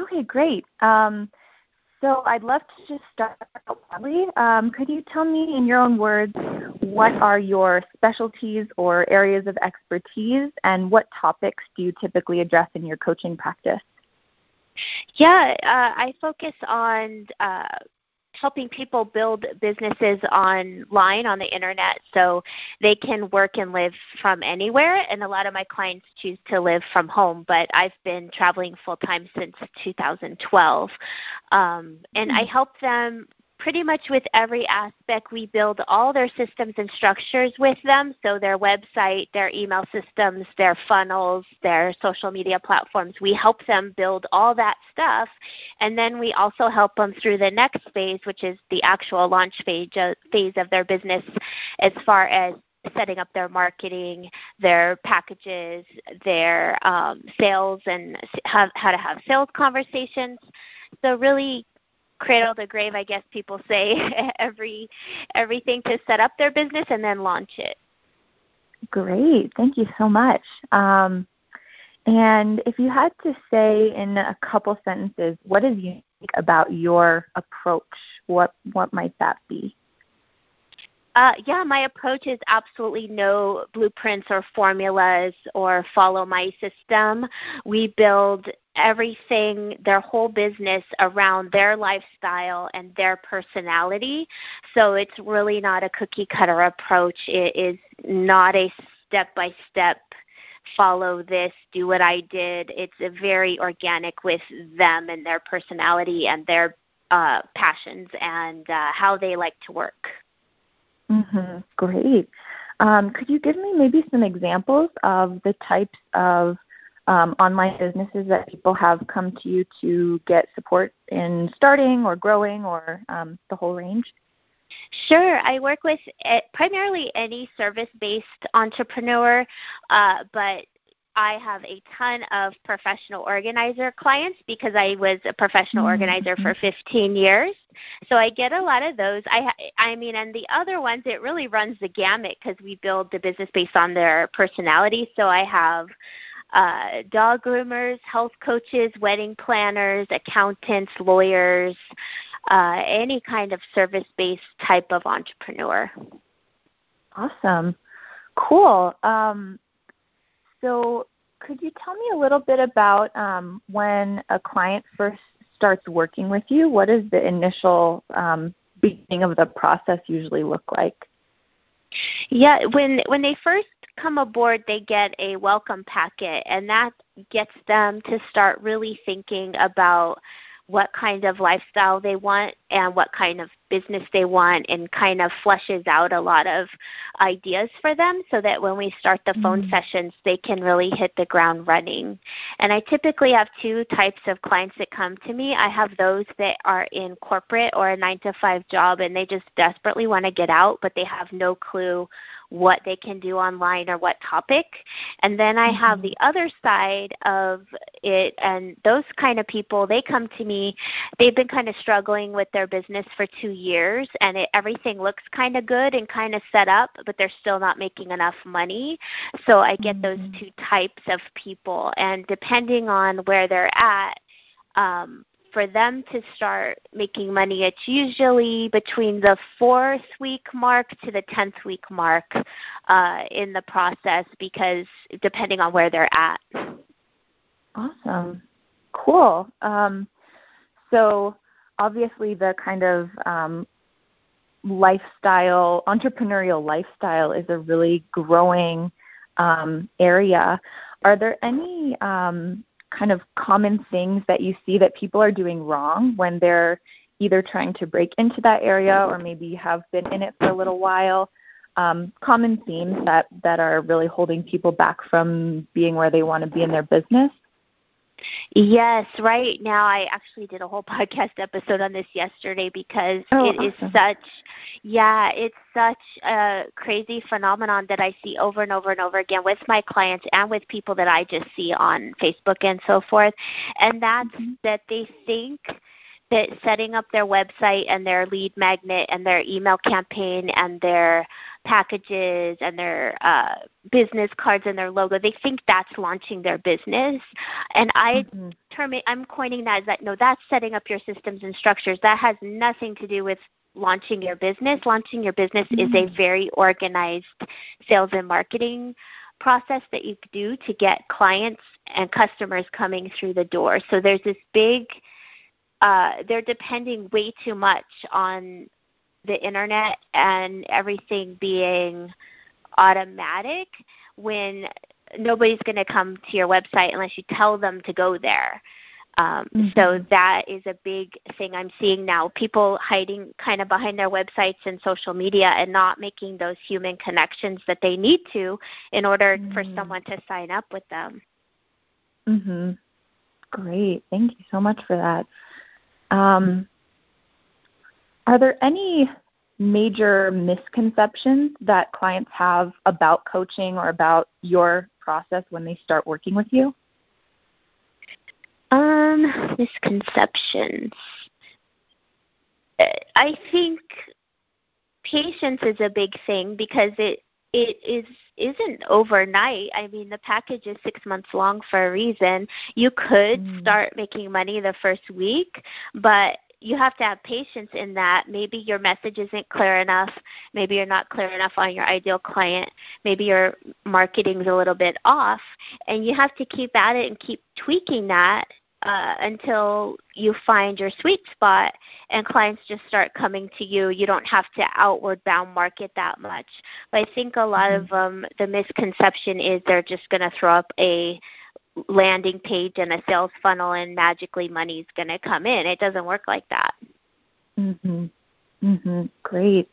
Okay, great. So I'd love to just start out broadly. Could you tell me in your own words what are your specialties or areas of expertise, and what topics do you typically address in your coaching practice? Yeah, I focus on helping people build businesses online on the internet so they can work and live from anywhere. And a lot of my clients choose to live from home, but I've been traveling full-time since 2012. And I help them pretty much with every aspect. We build all their systems and structures with them, so their website, their email systems, their funnels, their social media platforms. We help them build all that stuff, and then we also help them through the next phase, which is the actual launch phase of their business, as far as setting up their marketing, their packages, their sales, and how to have sales conversations. So really cradle to grave, I guess people say, everything to set up their business and then launch it. Great. Thank you so much. And if you had to say in a couple sentences, what is unique about your approach, what might that be? My approach is absolutely no blueprints or formulas or follow my system. We build everything, their whole business, around their lifestyle and their personality. So it's really not a cookie cutter approach. It is not a step-by-step follow this, do what I did. It's very organic with them and their personality and their passions and how they like to work. Mm-hmm. Great. Could you give me maybe some examples of the types of online businesses that people have come to you to get support in starting or growing, or the whole range? Sure. I work with primarily any service-based entrepreneur, but I have a ton of professional organizer clients because I was a professional organizer for 15 years. So I get a lot of those. And the other ones, it really runs the gamut because we build the business based on their personality. So I have dog groomers, health coaches, wedding planners, accountants, lawyers, any kind of service-based type of entrepreneur. Awesome. Cool. So could you tell me a little bit about when a client first starts working with you? What does the initial beginning of the process usually look like? Yeah, when they first come aboard, they get a welcome packet, and that gets them to start really thinking about what kind of lifestyle they want and what kind of business they want, and kind of fleshes out a lot of ideas for them so that when we start the phone sessions, they can really hit the ground running. And I typically have two types of clients that come to me. I have those that are in corporate or a 9-to-5 job, and they just desperately want to get out, but they have no clue what they can do online or what topic. And then I have the other side of it, and those kind of people, they come to me, they've been kind of struggling with their business for 2 years, and everything looks kind of good and kind of set up, but they're still not making enough money. So I get those two types of people, and depending on where they're at, for them to start making money, it's usually between the 4th week mark to the 10th week mark in the process, because depending on where they're at. Awesome. Cool. So obviously the kind of entrepreneurial lifestyle is a really growing area. Are there any kind of common things that you see that people are doing wrong when they're either trying to break into that area or maybe have been in it for a little while? Common themes that are really holding people back from being where they want to be in their business? Yes, right now I actually did a whole podcast episode on this yesterday because it's such a crazy phenomenon that I see over and over and over again with my clients and with people that I just see on Facebook and so forth. And that's that they think that setting up their website and their lead magnet and their email campaign and their packages and their business cards and their logo, they think that's launching their business. And I'm coining that as that, no, that's setting up your systems and structures. That has nothing to do with launching your business. Launching your business is a very organized sales and marketing process that you do to get clients and customers coming through the door. So there's this big they're depending way too much on the internet and everything being automatic when nobody's going to come to your website unless you tell them to go there. So that is a big thing I'm seeing now, people hiding kind of behind their websites and social media and not making those human connections that they need to in order for someone to sign up with them. Great. Thank you so much for that. Are there any major misconceptions that clients have about coaching or about your process when they start working with you? Misconceptions. I think patience is a big thing because it isn't overnight. I mean, the package is 6 months long for a reason. You could start making money the first week, but you have to have patience in that. Maybe your message isn't clear enough. Maybe you're not clear enough on your ideal client. Maybe your marketing's a little bit off, and you have to keep at it and keep tweaking that until you find your sweet spot and clients just start coming to you. You don't have to outward bound market that much. But I think a lot of the misconception is they're just going to throw up a landing page and a sales funnel and magically money's going to come in. It doesn't work like that. Great.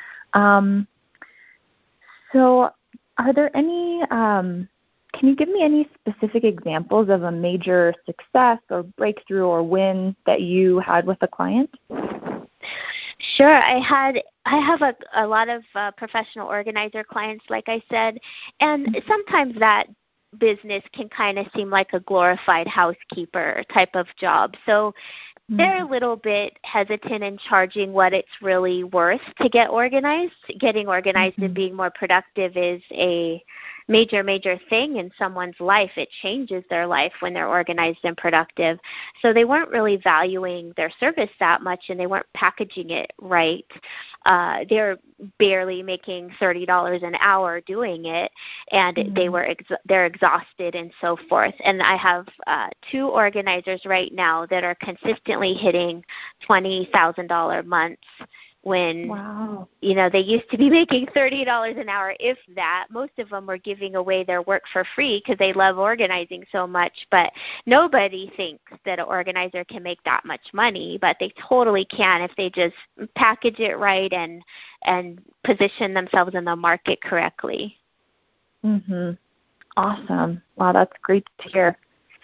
So are there any can you give me any specific examples of a major success or breakthrough or win that you had with a client? Sure. I have a lot of professional organizer clients, like I said, and sometimes that business can kind of seem like a glorified housekeeper type of job. So they're a little bit hesitant in charging what it's really worth to get organized. Getting organized and being more productive is a major thing in someone's life. It changes their life when they're organized and productive. So they weren't really valuing their service that much, and they weren't packaging it right. They're barely making $30 an hour doing it, and they're exhausted and so forth. And I have 2 organizers right now that are consistently hitting $20,000 months when, they used to be making $30 an hour, if that. Most of them were giving away their work for free because they love organizing so much. But nobody thinks that an organizer can make that much money, but they totally can if they just package it right and position themselves in the market correctly. Awesome. Wow, that's great to hear.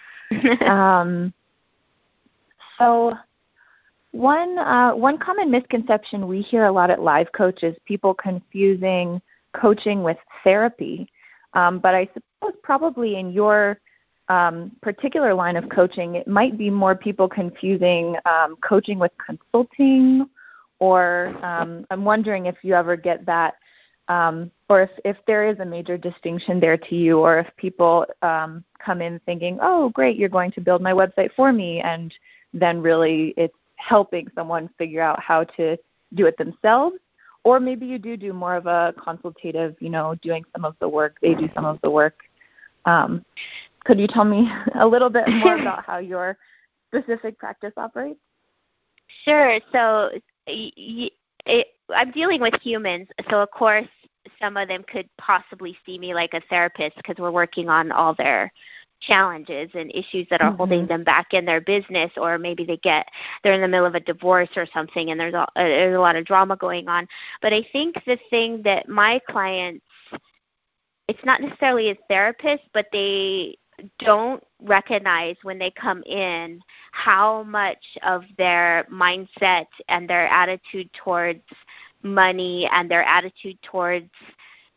So one common misconception we hear a lot at Live Coach is people confusing coaching with therapy. But I suppose probably in your particular line of coaching, it might be more people confusing coaching with consulting, or I'm wondering if you ever get that, or if there is a major distinction there to you, or if people come in thinking, oh, great, you're going to build my website for me, and then really it's helping someone figure out how to do it themselves. Or maybe you do more of a consultative, doing some of the work, they do some of the work. Could you tell me a little bit more about how your specific practice operates? Sure. So I'm dealing with humans, so of course some of them could possibly see me like a therapist because we're working on all their challenges and issues that are holding them back in their business, or maybe they're in the middle of a divorce or something and there's a lot of drama going on. But I think the thing that my clients, it's not necessarily a therapist, but they don't recognize when they come in how much of their mindset and their attitude towards money and their attitude towards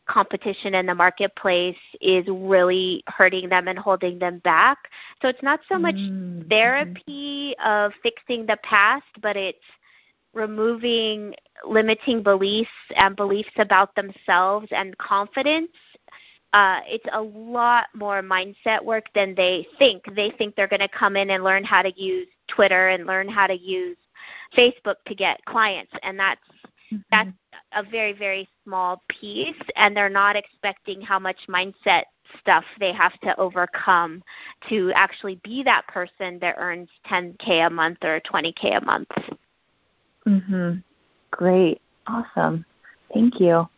competition in the marketplace is really hurting them and holding them back. So it's not so much therapy of fixing the past, but it's removing limiting beliefs and beliefs about themselves and confidence. It's a lot more mindset work than they think. They think they're going to come in and learn how to use Twitter and learn how to use Facebook to get clients, and that's a very, very small piece, and they're not expecting how much mindset stuff they have to overcome to actually be that person that earns $10K a month or $20K a month. Great. Awesome. Thank you.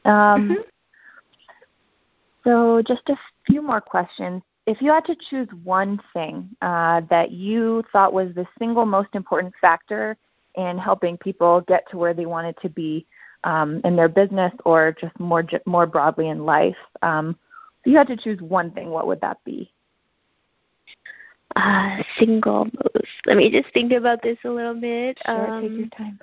So just a few more questions. If you had to choose one thing that you thought was the single most important factor in helping people get to where they wanted to be in their business or just more broadly in life, if you had to choose one thing, what would that be? Single most. Let me just think about this a little bit. Sure, take your time.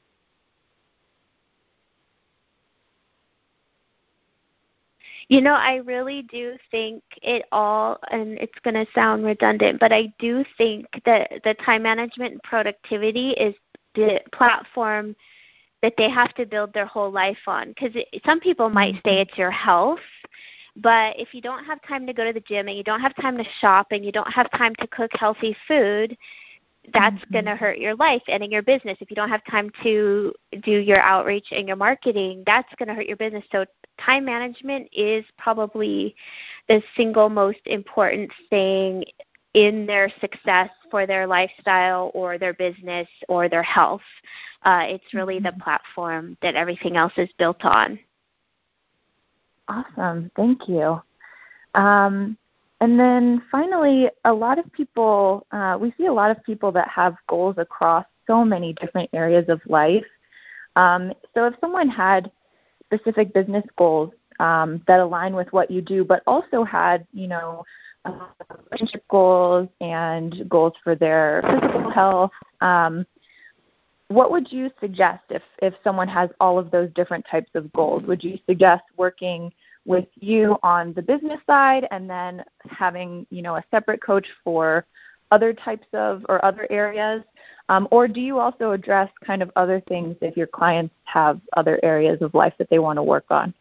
I really do think it all, and it's going to sound redundant, but I do think that the time management and productivity is the platform that they have to build their whole life on. Because some people might say it's your health, but if you don't have time to go to the gym and you don't have time to shop and you don't have time to cook healthy food, that's going to hurt your life and in your business. If you don't have time to do your outreach and your marketing, that's going to hurt your business. So time management is probably the single most important thing in their success for their lifestyle or their business or their health. It's really the platform that everything else is built on. Awesome. Thank you. And then finally, a lot of people, we see a lot of people that have goals across so many different areas of life. So if someone had specific business goals that align with what you do, but also had, relationship goals and goals for their physical health, what would you suggest if someone has all of those different types of goals? Would you suggest working with you on the business side and then having, a separate coach for other types of or other areas? Or do you also address kind of other things if your clients have other areas of life that they want to work on?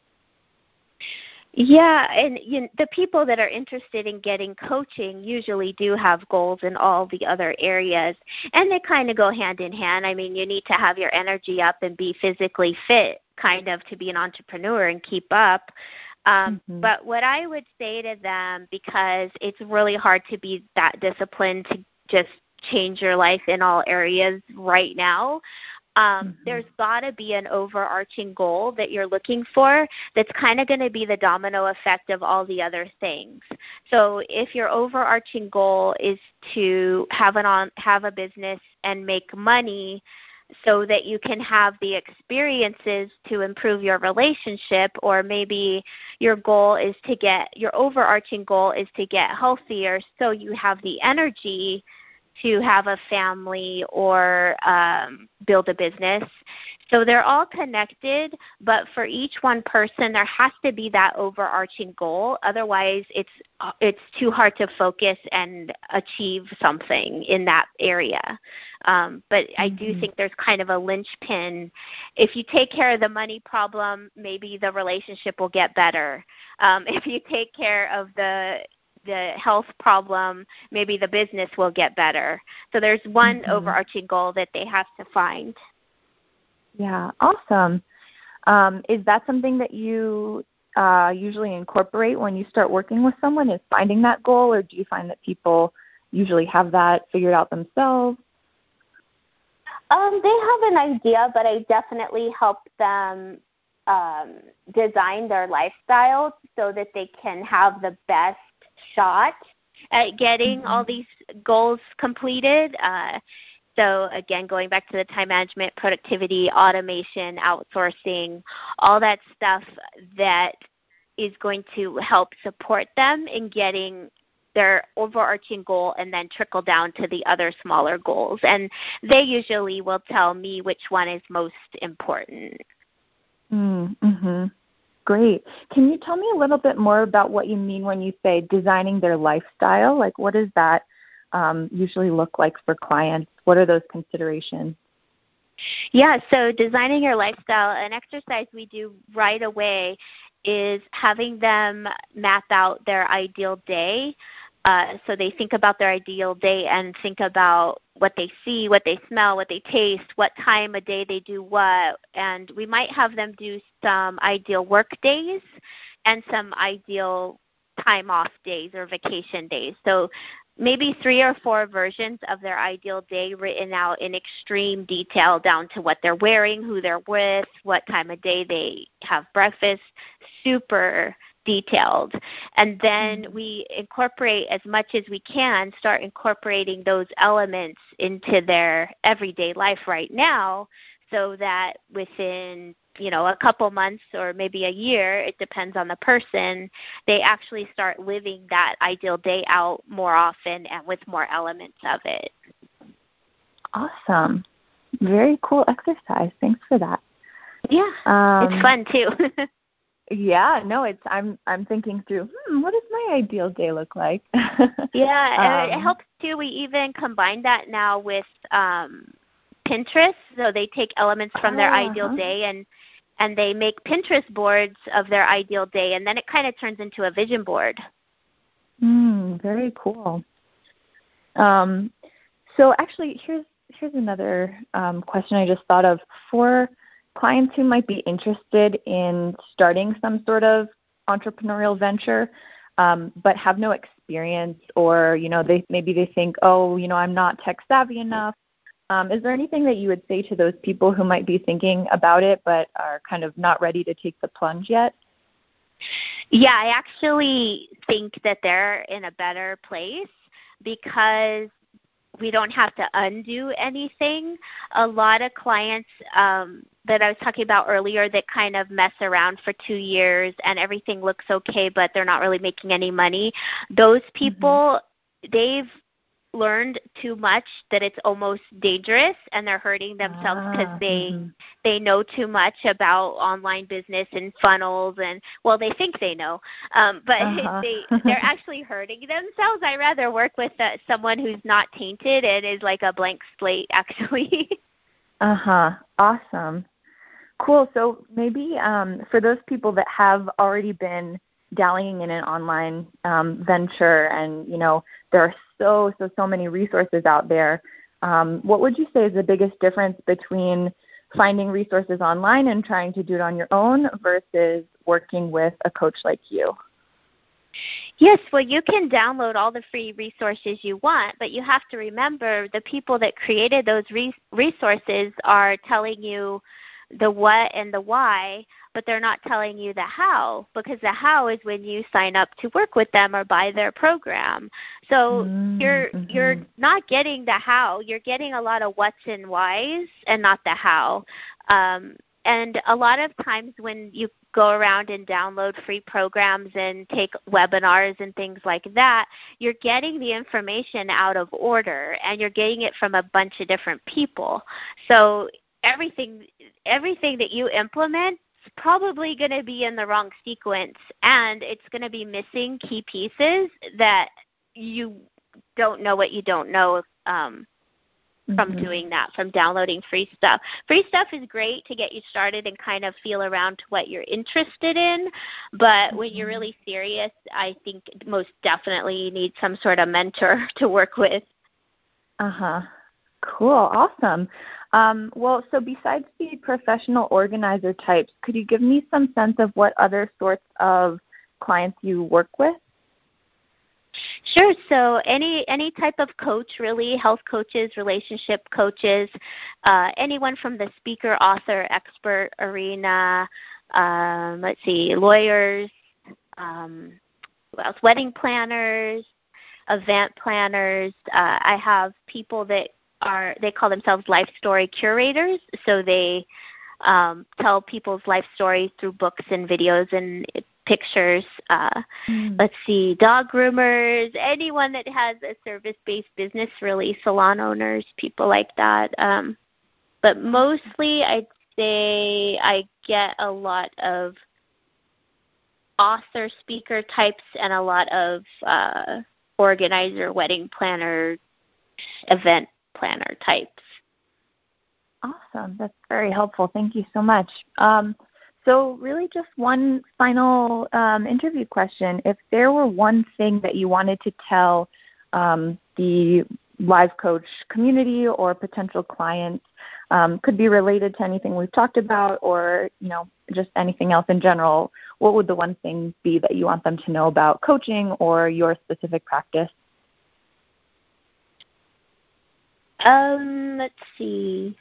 Yeah, and the people that are interested in getting coaching usually do have goals in all the other areas, and they kind of go hand in hand. I mean, you need to have your energy up and be physically fit kind of to be an entrepreneur and keep up. But what I would say to them, because it's really hard to be that disciplined to just change your life in all areas right now, there's got to be an overarching goal that you're looking for that's kind of going to be the domino effect of all the other things. So if your overarching goal is to have a business and make money so that you can have the experiences to improve your relationship, or maybe your overarching goal is to get healthier so you have the energy to have a family or build a business. So they're all connected, but for each one person, there has to be that overarching goal. Otherwise, it's too hard to focus and achieve something in that area. But I do think there's kind of a linchpin. If you take care of the money problem, maybe the relationship will get better. If you take care of the health problem, maybe the business will get better. So there's one overarching goal that they have to find. Yeah, awesome. Is that something that you usually incorporate when you start working with someone, is finding that goal, or do you find that people usually have that figured out themselves? They have an idea, but I definitely help them design their lifestyle so that they can have the best shot at getting all these goals completed. So again, going back to the time management, productivity, automation, outsourcing, all that stuff that is going to help support them in getting their overarching goal and then trickle down to the other smaller goals. And they usually will tell me which one is most important. Great. Can you tell me a little bit more about what you mean when you say designing their lifestyle? Like, what does that usually look like for clients? What are those considerations? Yeah, so designing your lifestyle, an exercise we do right away is having them map out their ideal day. So they think about their ideal day and think about what they see, what they smell, what they taste, what time of day they do what. And we might have them do some ideal work days and some ideal time off days or vacation days. So maybe 3 or 4 versions of their ideal day written out in extreme detail down to what they're wearing, who they're with, what time of day they have breakfast, super detailed. And then we incorporate as much as we can, start incorporating those elements into their everyday life right now so that within a couple months or maybe a year, it depends on the person, they actually start living that ideal day out more often and with more elements of it. Awesome. Very cool exercise. Thanks for that. Yeah, it's fun too. Yeah, no, I'm thinking through, what does my ideal day look like? Yeah, and it helps too. We even combine that now with Pinterest. So they take elements from their ideal day and they make Pinterest boards of their ideal day, and then it kind of turns into a vision board. Very cool. So actually, here's another question I just thought of. For clients who might be interested in starting some sort of entrepreneurial venture, but have no experience, or they think, I'm not tech savvy enough. Is there anything that you would say to those people who might be thinking about it but are kind of not ready to take the plunge yet? Yeah, I actually think that they're in a better place because we don't have to undo anything. A lot of clients that I was talking about earlier that kind of mess around for 2 years and everything looks okay, but they're not really making any money, those people, they've learned too much that it's almost dangerous, and they're hurting themselves because they know too much about online business and funnels, and they think they know, but they're actually hurting themselves. I rather work with someone who's not tainted and is like a blank slate, actually. Awesome. Cool. So maybe for those people that have already been dallying in an online venture, and there are so many resources out there, what would you say is the biggest difference between finding resources online and trying to do it on your own versus working with a coach like you? Yes, well, you can download all the free resources you want, but you have to remember the people that created those resources are telling you the what and the why, but they're not telling you the how, because the how is when you sign up to work with them or buy their program. So you're not getting the how. You're getting a lot of what's and whys and not the how. And a lot of times when you go around and download free programs and take webinars and things like that, you're getting the information out of order, and you're getting it from a bunch of different people. So everything that you implement is probably going to be in the wrong sequence, and it's going to be missing key pieces that you don't know what you don't know from doing that, from downloading free stuff. Free stuff is great to get you started and kind of feel around to what you're interested in, but when you're really serious, I think most definitely you need some sort of mentor to work with. Cool. Awesome. Well, so besides the professional organizer types, could you give me some sense of what other sorts of clients you work with? Sure. So any type of coach, really, health coaches, relationship coaches, anyone from the speaker, author, expert arena, lawyers, wedding planners, event planners. I have people that they call themselves life story curators. So they tell people's life stories through books and videos and pictures. Dog groomers, anyone that has a service-based business, really, salon owners, people like that. But mostly I'd say I get a lot of author, speaker types, and a lot of organizer, wedding planner, event planner types. Awesome. That's very helpful. Thank you so much. So really just one final interview question. If there were one thing that you wanted to tell the Live Coach community or potential clients, could be related to anything we've talked about or, just anything else in general, what would the one thing be that you want them to know about coaching or your specific practice? Let's see.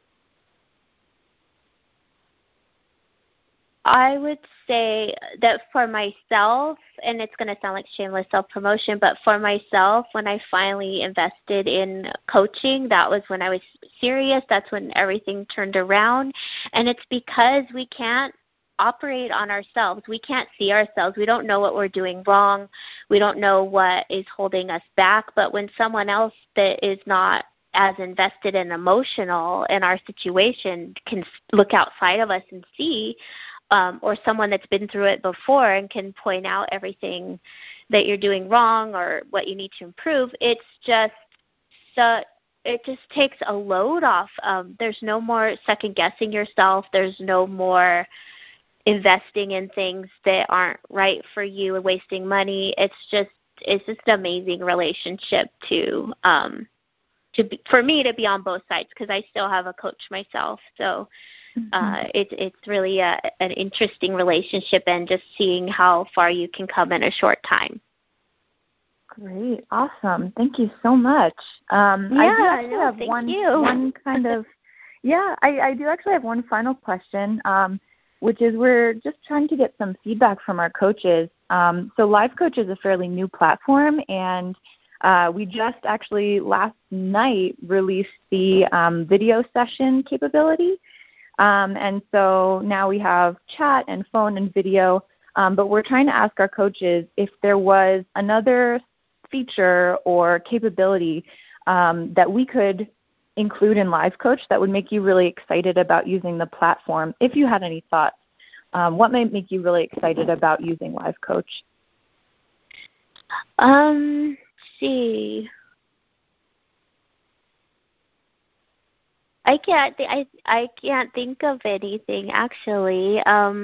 I would say that for myself, and it's going to sound like shameless self-promotion, but for myself, when I finally invested in coaching, that was when I was serious. That's when everything turned around. And it's because we can't operate on ourselves. We can't see ourselves. We don't know what we're doing wrong. We don't know what is holding us back. But when someone else that is not as invested and emotional in our situation can look outside of us and see, or someone that's been through it before and can point out everything that you're doing wrong or what you need to improve, it just takes a load off. There's no more second guessing yourself. There's no more investing in things that aren't right for you and wasting money. It's just an amazing relationship for me to be on both sides, because I still have a coach myself. So it's really an interesting relationship, and just seeing how far you can come in a short time. Great. Awesome. Thank you so much. I do actually have one kind of, I do actually have one final question, which is we're just trying to get some feedback from our coaches. So Live Coach is a fairly new platform, and we just actually last night released the video session capability. And so now we have chat and phone and video, but we're trying to ask our coaches if there was another feature or capability that we could include in Live Coach that would make you really excited about using the platform. If you had any thoughts, what might make you really excited about using Live Coach? Let's see. I can't think of anything actually.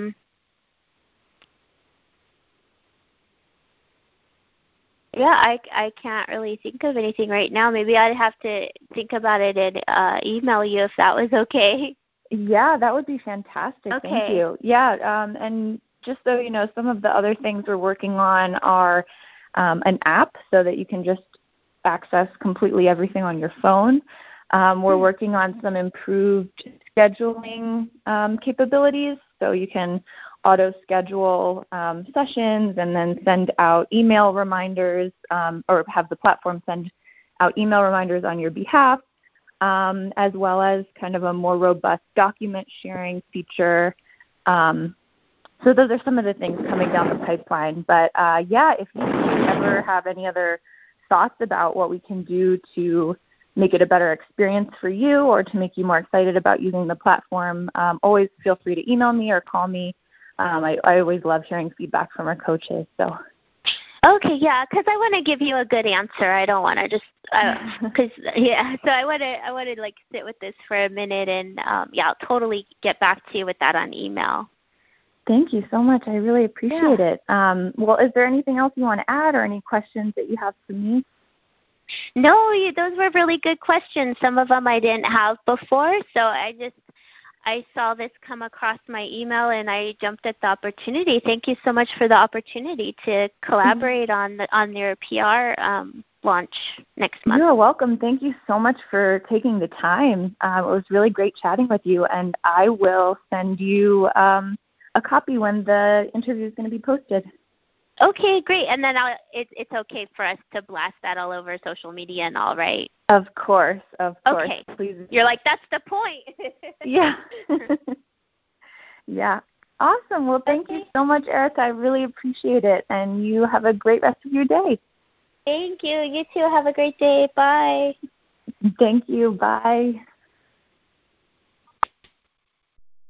I can't really think of anything right now. Maybe I'd have to think about it and email you if that was okay. Yeah, that would be fantastic. Okay. Thank you. Yeah, and just so you know, some of the other things we're working on are an app so that you can just access completely everything on your phone. We're working on some improved scheduling capabilities, so you can auto-schedule sessions and then send out email reminders, or have the platform send out email reminders on your behalf, as well as kind of a more robust document sharing feature. So those are some of the things coming down the pipeline. But if you ever have any other thoughts about what we can do to make it a better experience for you or to make you more excited about using the platform, always feel free to email me or call me. I always love hearing feedback from our coaches. So. Okay, yeah, because I want to give you a good answer. I don't want to just, So I want to like sit with this for a minute, and I'll totally get back to you with that on email. Thank you so much. I really appreciate it. Well, is there anything else you want to add or any questions that you have for me? No, those were really good questions. Some of them I didn't have before, so I saw this come across my email and I jumped at the opportunity. Thank you so much for the opportunity to collaborate on your PR launch next month. You're welcome. Thank you so much for taking the time. It was really great chatting with you, and I will send you a copy when the interview is going to be posted. Okay, great. And then it's okay for us to blast that all over social media and all, right? Of course. Okay. Please. You're like, that's the point. Yeah. Yeah. Awesome. Well, thank you so much, Erica. I really appreciate it. And you have a great rest of your day. Thank you. You too. Have a great day. Bye. Thank you. Bye.